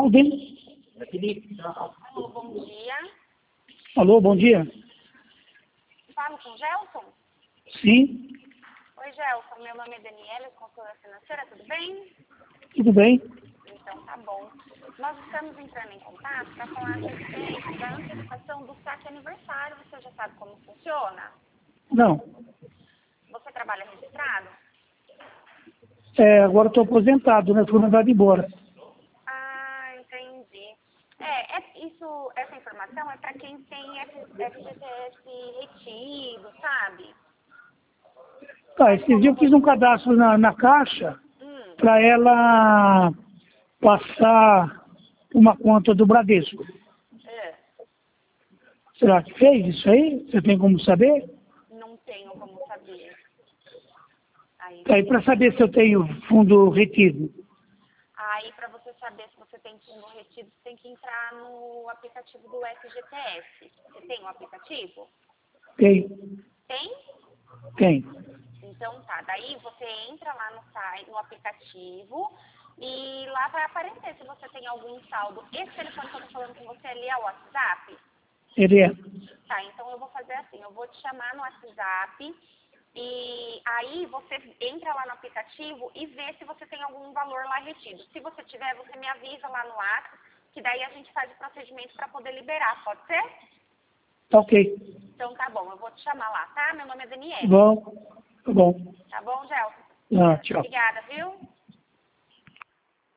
Alden. Alô, bom dia. Alô, bom dia. Falo com o Gelson? Sim, Oi, Gelson. Meu nome é Daniela, consultora financeira, tudo bem? tudo bem? Então, tá bom. Nós estamos entrando em contato para falar a respeito da antecipação do saque aniversário. Você já sabe como funciona? Não. Você trabalha registrado? Agora estou aposentado, né? Fui mandado embora. Ah, entendi. Essa informação é para quem tem FGTS retido, sabe? Tá, esses dias eu fiz um cadastro na Caixa para ela passar uma conta do Bradesco. É, Será que fez isso aí? Você tem como saber? não tenho como saber. Aí, Aí para saber se eu tenho fundo retido. para você saber se você tem fundo retido, você tem que entrar no aplicativo do FGTS. Você tem um aplicativo? Tem? Tem? Tem. Então tá, daí você entra lá no site, no aplicativo, e lá vai aparecer se você tem algum saldo. Esse telefone que eu tô falando com você ali é o WhatsApp? Ele é. Tá, então eu vou fazer assim, eu vou te chamar no WhatsApp, e aí você entra lá no aplicativo e vê se você tem algum valor lá retido. Se você tiver, você me avisa lá no WhatsApp, que daí a gente faz o procedimento para poder liberar, pode ser? Tá ok. Então tá bom, eu vou te chamar lá, tá? Meu nome é Daniela. Bom, tá bom. Tá bom, Gelson? Ah, tchau. Obrigada, viu?